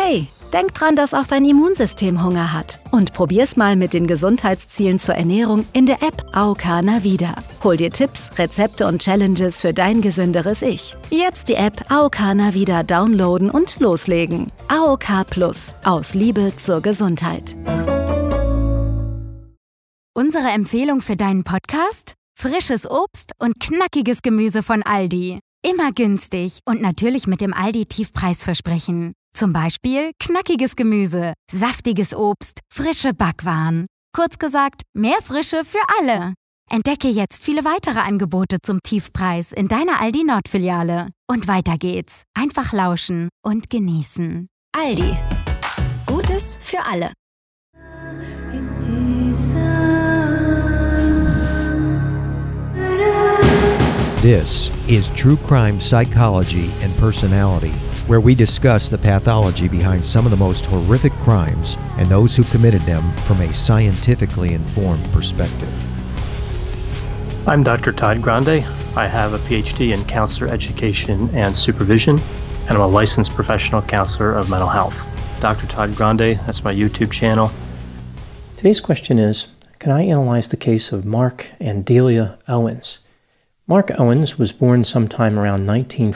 Hey, denk dran, dass auch dein Immunsystem Hunger hat. Und probier's mal mit den Gesundheitszielen zur Ernährung in der App AOK Navida. Hol dir Tipps, Rezepte und Challenges für dein gesünderes Ich. Jetzt die App AOK Navida downloaden und loslegen. AOK Plus. Aus Liebe zur Gesundheit. Unsere Empfehlung für deinen Podcast? Frisches Obst und knackiges Gemüse von Aldi. Immer günstig und natürlich mit dem Aldi-Tiefpreisversprechen. Zum Beispiel knackiges Gemüse, saftiges Obst, frische Backwaren. Kurz gesagt, mehr Frische für alle. Entdecke jetzt viele weitere Angebote zum Tiefpreis in deiner Aldi Nord-Filiale. Und weiter geht's. Einfach lauschen und genießen. Aldi. Gutes für alle. This is True Crime Psychology and Personality, where we discuss the pathology behind some of the most horrific crimes and those who committed them from a scientifically informed perspective. I'm Dr. Todd Grande. I have a PhD in counselor education and supervision, and I'm a licensed professional counselor of mental health. Dr. Todd Grande, that's my YouTube channel. Today's question is, can I analyze the case of Mark and Delia Owens? Mark Owens was born sometime around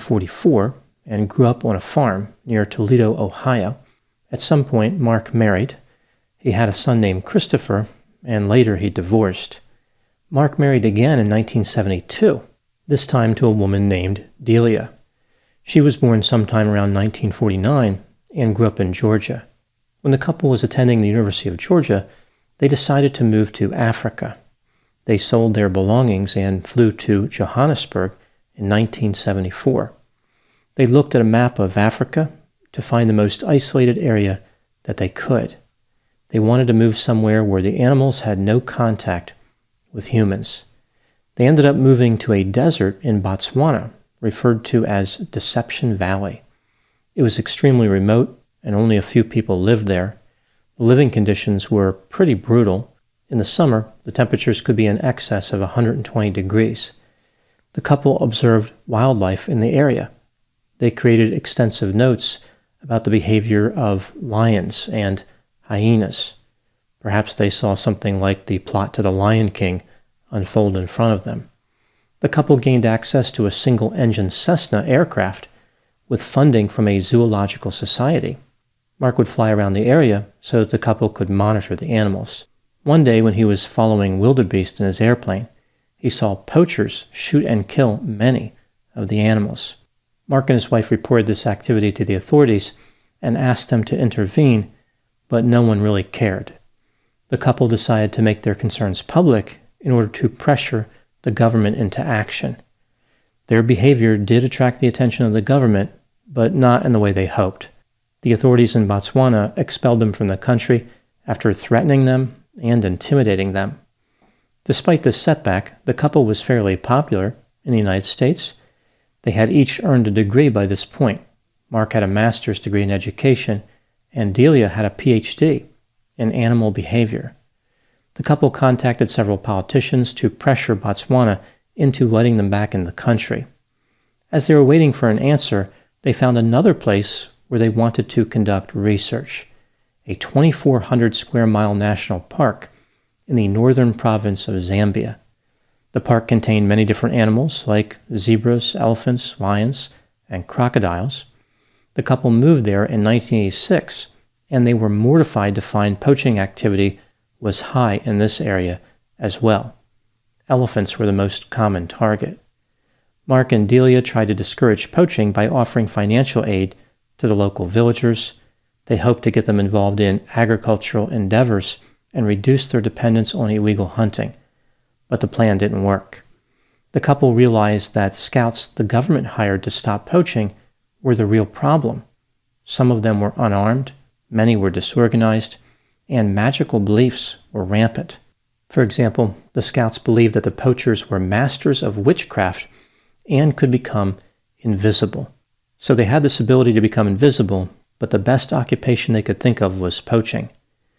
1944 and grew up on a farm near Toledo, Ohio. At some point, Mark married. He had a son named Christopher, and later he divorced. Mark married again in 1972, this time to a woman named Delia. She was born sometime around 1949 and grew up in Georgia. When the couple was attending the University of Georgia, they decided to move to Africa. They sold their belongings and flew to Johannesburg in 1974. They looked at a map of Africa to find the most isolated area that they could. They wanted to move somewhere where the animals had no contact with humans. They ended up moving to a desert in Botswana, referred to as Deception Valley. It was extremely remote, and only a few people lived there. The living conditions were pretty brutal. In the summer, the temperatures could be in excess of 120 degrees. The couple observed wildlife in the area. They created extensive notes about the behavior of lions and hyenas. Perhaps they saw something like the plot to The Lion King unfold in front of them. The couple gained access to a single-engine Cessna aircraft with funding from a zoological society. Mark would fly around the area so that the couple could monitor the animals. One day when he was following wildebeest in his airplane, he saw poachers shoot and kill many of the animals. Mark and his wife reported this activity to the authorities and asked them to intervene, but no one really cared. The couple decided to make their concerns public in order to pressure the government into action. Their behavior did attract the attention of the government, but not in the way they hoped. The authorities in Botswana expelled them from the country after threatening them and intimidating them. Despite this setback, the couple was fairly popular in the United States. They had each earned a degree by this point. Mark had a master's degree in education, and Delia had a PhD in animal behavior. The couple contacted several politicians to pressure Botswana into letting them back in the country. As they were waiting for an answer, they found another place where they wanted to conduct research, a 2,400 square mile national park in the northern province of Zambia. The park contained many different animals like zebras, elephants, lions, and crocodiles. The couple moved there in 1986, and they were mortified to find poaching activity was high in this area as well. Elephants were the most common target. Mark and Delia tried to discourage poaching by offering financial aid to the local villagers. They hoped to get them involved in agricultural endeavors and reduce their dependence on illegal hunting. But the plan didn't work. The couple realized that scouts the government hired to stop poaching were the real problem. Some of them were unarmed, many were disorganized, and magical beliefs were rampant. For example, the scouts believed that the poachers were masters of witchcraft and could become invisible. So they had this ability to become invisible, but the best occupation they could think of was poaching.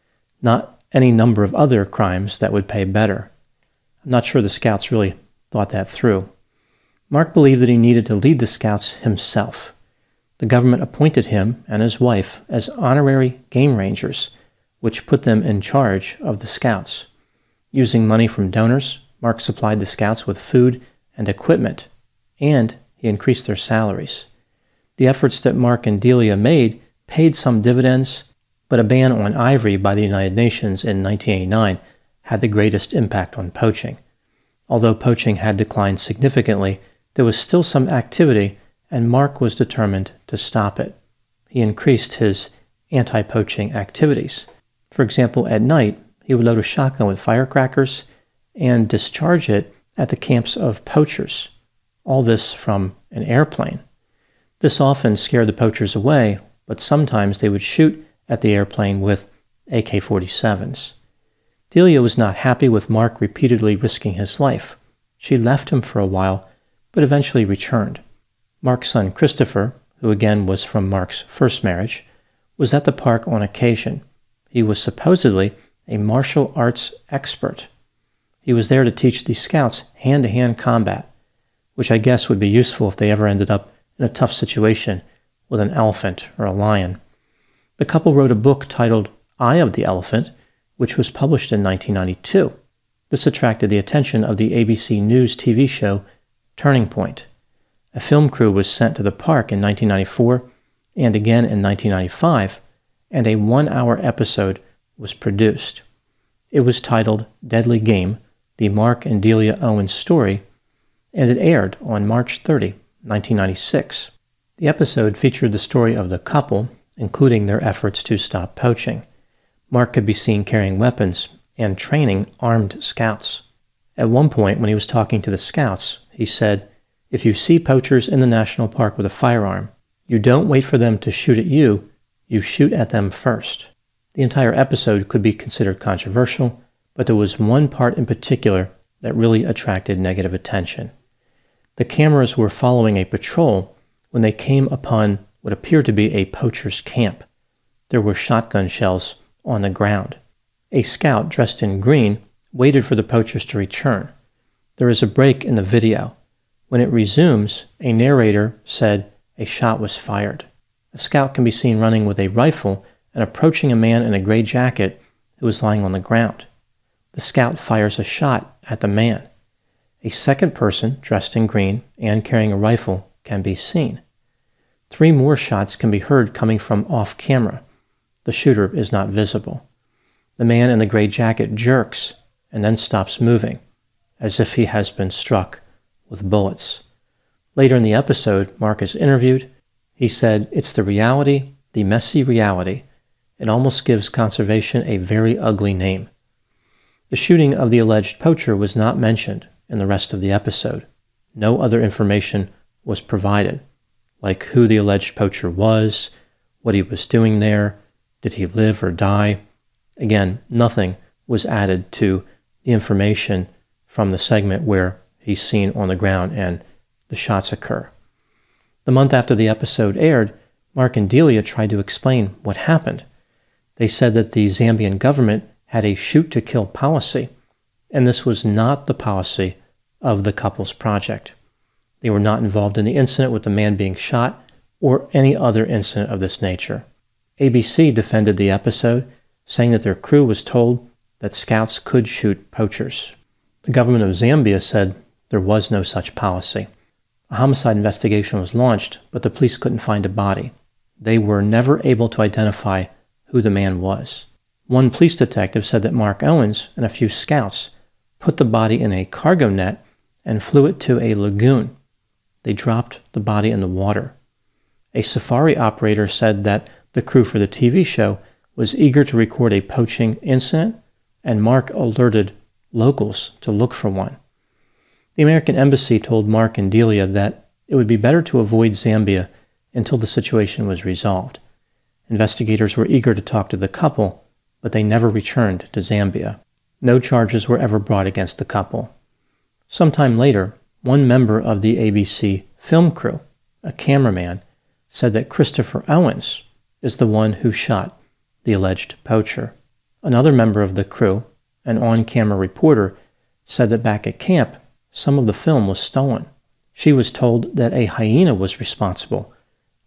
Not any number of other crimes that would pay better. I'm not sure the scouts really thought that through. Mark believed that he needed to lead the scouts himself. The government appointed him and his wife as honorary game rangers, which put them in charge of the scouts. Using money from donors, Mark supplied the scouts with food and equipment, and he increased their salaries. The efforts that Mark and Delia made paid some dividends, but a ban on ivory by the United Nations in 1989 had the greatest impact on poaching. Although poaching had declined significantly, there was still some activity, and Mark was determined to stop it. He increased his anti-poaching activities. For example, at night, he would load a shotgun with firecrackers and discharge it at the camps of poachers, all this from an airplane. This often scared the poachers away, but sometimes they would shoot at the airplane with AK-47s. Delia was not happy with Mark repeatedly risking his life. She left him for a while, but eventually returned. Mark's son Christopher, who again was from Mark's first marriage, was at the park on occasion. He was supposedly a martial arts expert. He was there to teach the scouts hand-to-hand combat, which I guess would be useful if they ever ended up in a tough situation with an elephant or a lion. The couple wrote a book titled Eye of the Elephant, which was published in 1992. This attracted the attention of the ABC News TV show Turning Point. A film crew was sent to the park in 1994 and again in 1995, and a 1-hour episode was produced. It was titled Deadly Game, the Mark and Delia Owens story, and it aired on March 30, 1996. The episode featured the story of the couple, including their efforts to stop poaching. Mark could be seen carrying weapons and training armed scouts. At one point, when he was talking to the scouts, he said, "If you see poachers in the national park with a firearm, you don't wait for them to shoot at you, you shoot at them first." The entire episode could be considered controversial, but there was one part in particular that really attracted negative attention. The cameras were following a patrol when they came upon what appeared to be a poacher's camp. There were shotgun shells on the ground. A scout dressed in green waited for the poachers to return. There is a break in the video. When it resumes, a narrator said a shot was fired. A scout can be seen running with a rifle and approaching a man in a gray jacket who is lying on the ground. The scout fires a shot at the man. A second person, dressed in green and carrying a rifle, can be seen. 3 more shots can be heard coming from off-camera. The shooter is not visible. The man in the gray jacket jerks and then stops moving, as if he has been struck with bullets. Later in the episode, Mark is interviewed. He said, "It's the reality, the messy reality. It almost gives conservation a very ugly name." The shooting of the alleged poacher was not mentioned in the rest of the episode. No other information was provided, like who the alleged poacher was, what he was doing there, did he live or die. Again, nothing was added to the information from the segment where he's seen on the ground and the shots occur. The month after the episode aired, Mark and Delia tried to explain what happened. They said that the Zambian government had a shoot-to-kill policy, and this was not the policy of the couple's project. They were not involved in the incident with the man being shot or any other incident of this nature. ABC defended the episode, saying that their crew was told that scouts could shoot poachers. The government of Zambia said there was no such policy. A homicide investigation was launched, but the police couldn't find a body. They were never able to identify who the man was. One police detective said that Mark Owens and a few scouts put the body in a cargo net and flew it to a lagoon. They dropped the body in the water. A safari operator said that the crew for the TV show was eager to record a poaching incident, and Mark alerted locals to look for one. The American embassy told Mark and Delia that it would be better to avoid Zambia until the situation was resolved. Investigators were eager to talk to the couple, but they never returned to Zambia. No charges were ever brought against the couple. Sometime later, one member of the ABC film crew, a cameraman, said that Christopher Owens is the one who shot the alleged poacher. Another member of the crew, an on-camera reporter, said that back at camp, some of the film was stolen. She was told that a hyena was responsible,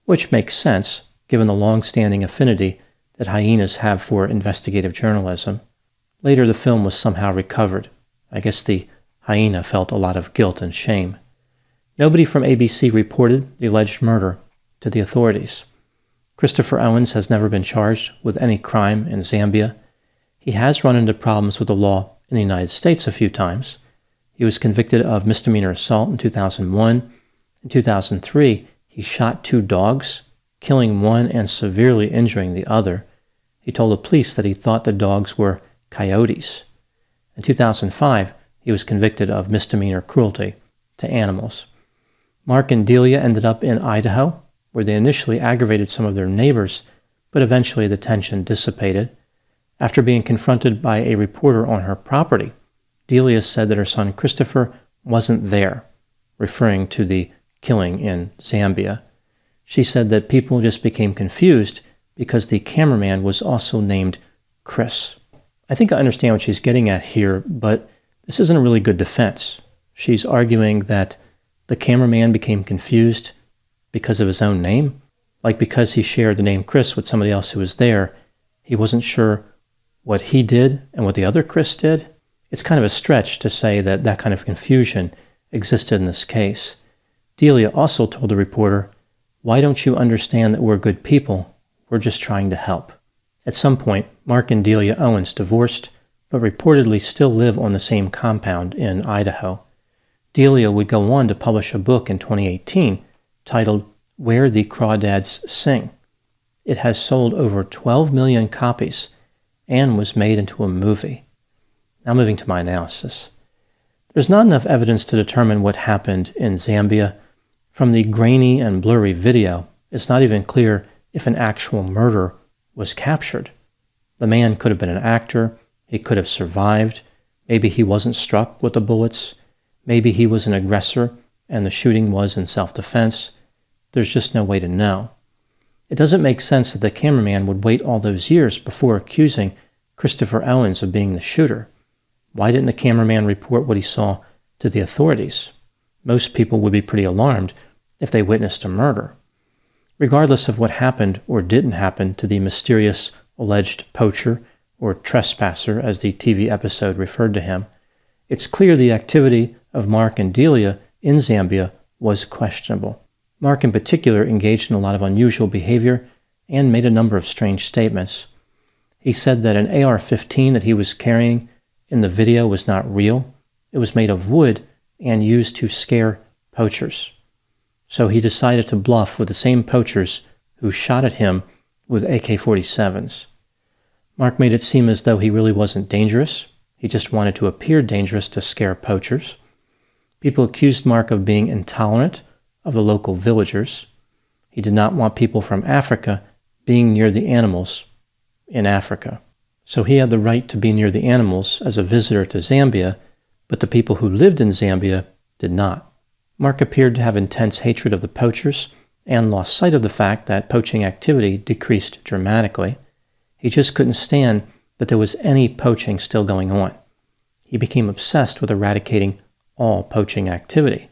which makes sense given the long-standing affinity that hyenas have for investigative journalism. Later, the film was somehow recovered. I guess the hyena felt a lot of guilt and shame. Nobody from ABC reported the alleged murder to the authorities. Christopher Owens has never been charged with any crime in Zambia. He has run into problems with the law in the United States a few times. He was convicted of misdemeanor assault in 2001. In 2003, he shot 2 dogs, killing one and severely injuring the other. He told the police that he thought the dogs were coyotes. In 2005, he was convicted of misdemeanor cruelty to animals. Mark and Delia ended up in Idaho, where they initially aggravated some of their neighbors, but eventually the tension dissipated. After being confronted by a reporter on her property, Delia said that her son Christopher wasn't there, referring to the killing in Zambia. She said that people just became confused because the cameraman was also named Chris. I think I understand what she's getting at here, but this isn't a really good defense. She's arguing that the cameraman became confused because of his own name, like because he shared the name Chris with somebody else who was there, he wasn't sure what he did and what the other Chris did. It's kind of a stretch to say that that kind of confusion existed in this case. Delia also told the reporter, "Why don't you understand that we're good people? We're just trying to help." At some point, Mark and Delia Owens divorced, but reportedly still live on the same compound in Idaho. Delia would go on to publish a book in 2018 titled Where the Crawdads Sing. It has sold over 12 million copies and was made into a movie. Now moving to my analysis. There's not enough evidence to determine what happened in Zambia. From the grainy and blurry video, it's not even clear if an actual murder was captured. The man could have been an actor, he could have survived, maybe he wasn't struck with the bullets, maybe he was an aggressor and the shooting was in self-defense. There's just no way to know. It doesn't make sense that the cameraman would wait all those years before accusing Christopher Owens of being the shooter. Why didn't the cameraman report what he saw to the authorities? Most people would be pretty alarmed if they witnessed a murder. Regardless of what happened or didn't happen to the mysterious alleged poacher or trespasser, as the TV episode referred to him, it's clear the activity of Mark and Delia in Zambia was questionable. Mark in particular engaged in a lot of unusual behavior and made a number of strange statements. He said that an AR-15 that he was carrying in the video was not real. It was made of wood and used to scare poachers. So he decided to bluff with the same poachers who shot at him with AK-47s. Mark made it seem as though he really wasn't dangerous. He just wanted to appear dangerous to scare poachers. People accused Mark of being intolerant of the local villagers. He did not want people from Africa being near the animals in Africa. So he had the right to be near the animals as a visitor to Zambia, but the people who lived in Zambia did not. Mark appeared to have intense hatred of the poachers and lost sight of the fact that poaching activity decreased dramatically. He just couldn't stand that there was any poaching still going on. He became obsessed with eradicating all poaching activity.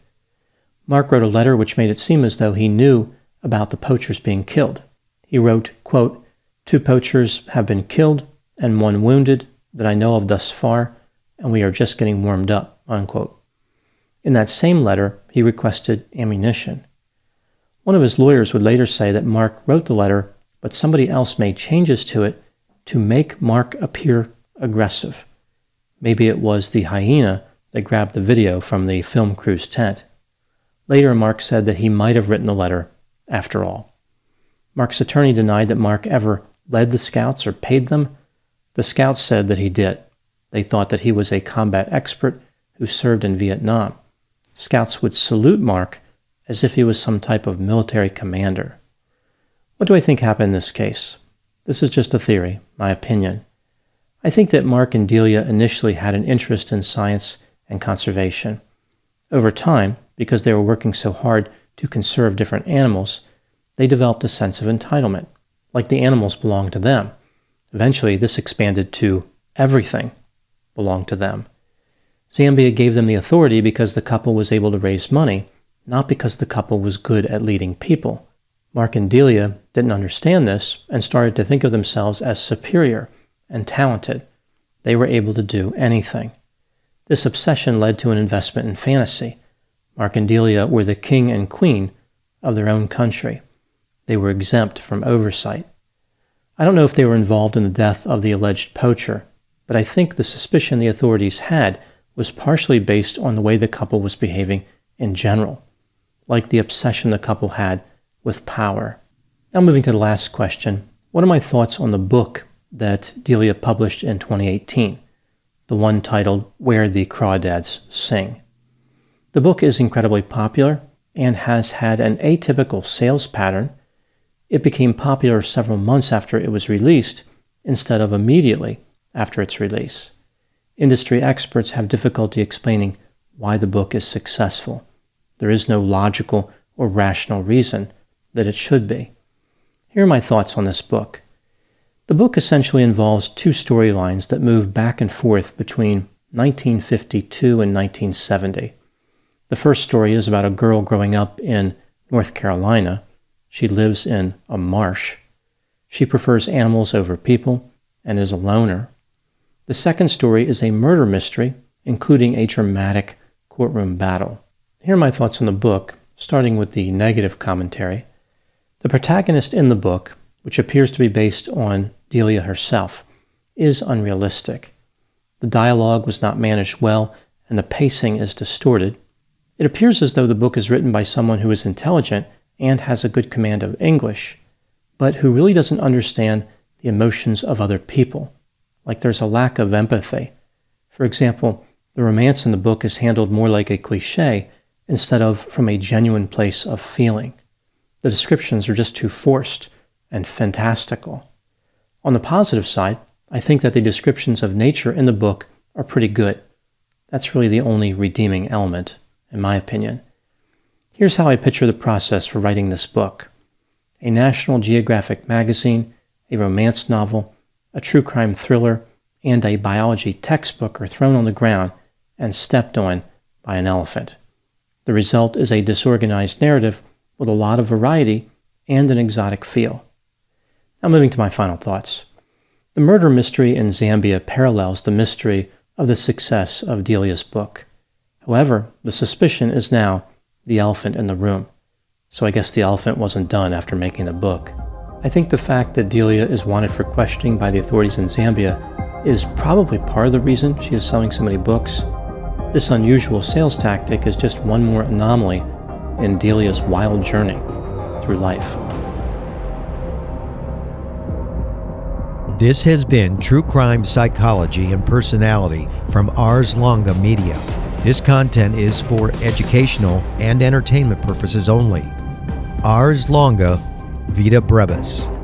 Mark wrote a letter which made it seem as though he knew about the poachers being killed. He wrote, quote, "2 poachers have been killed and 1 wounded that I know of thus far, and we are just getting warmed up," unquote. In that same letter, he requested ammunition. One of his lawyers would later say that Mark wrote the letter, but somebody else made changes to it to make Mark appear aggressive. Maybe it was the hyena that grabbed the video from the film crew's tent. Later, Mark said that he might have written the letter after all. Mark's attorney denied that Mark ever led the scouts or paid them. The scouts said that he did. They thought that he was a combat expert who served in Vietnam. Scouts would salute Mark as if he was some type of military commander. What do I think happened in this case? This is just a theory, my opinion. I think that Mark and Delia initially had an interest in science and conservation. Over time, because they were working so hard to conserve different animals, they developed a sense of entitlement, like the animals belonged to them. Eventually, this expanded to everything belonged to them. Zambia gave them the authority because the couple was able to raise money, not because the couple was good at leading people. Mark and Delia didn't understand this and started to think of themselves as superior and talented. They were able to do anything. This obsession led to an investment in fantasy. Mark and Delia were the king and queen of their own country. They were exempt from oversight. I don't know if they were involved in the death of the alleged poacher, but I think the suspicion the authorities had was partially based on the way the couple was behaving in general, like the obsession the couple had with power. Now moving to the last question, what are my thoughts on the book that Delia published in 2018, the one titled Where the Crawdads Sing? The book is incredibly popular and has had an atypical sales pattern. It became popular several months after it was released instead of immediately after its release. Industry experts have difficulty explaining why the book is successful. There is no logical or rational reason that it should be. Here are my thoughts on this book. The book essentially involves two storylines that move back and forth between 1952 and 1970. The first story is about a girl growing up in North Carolina. She lives in a marsh. She prefers animals over people and is a loner. The second story is a murder mystery, including a dramatic courtroom battle. Here are my thoughts on the book, starting with the negative commentary. The protagonist in the book, which appears to be based on Delia herself, is unrealistic. The dialogue was not managed well, and the pacing is distorted. It appears as though the book is written by someone who is intelligent and has a good command of English, but who really doesn't understand the emotions of other people. Like there's a lack of empathy. For example, the romance in the book is handled more like a cliché instead of from a genuine place of feeling. The descriptions are just too forced and fantastical. On the positive side, I think that the descriptions of nature in the book are pretty good. That's really the only redeeming element, in my opinion. Here's how I picture the process for writing this book. A National Geographic magazine, a romance novel, a true crime thriller, and a biology textbook are thrown on the ground and stepped on by an elephant. The result is a disorganized narrative with a lot of variety and an exotic feel. Now moving to my final thoughts. The murder mystery in Zambia parallels the mystery of the success of Delia's book. However, the suspicion is now the elephant in the room. So I guess the elephant wasn't done after making the book. I think the fact that Delia is wanted for questioning by the authorities in Zambia is probably part of the reason she is selling so many books. This unusual sales tactic is just one more anomaly in Delia's wild journey through life. This has been True Crime Psychology and Personality from Ars Longa Media. This content is for educational and entertainment purposes only. Ars Longa Vita Brevis.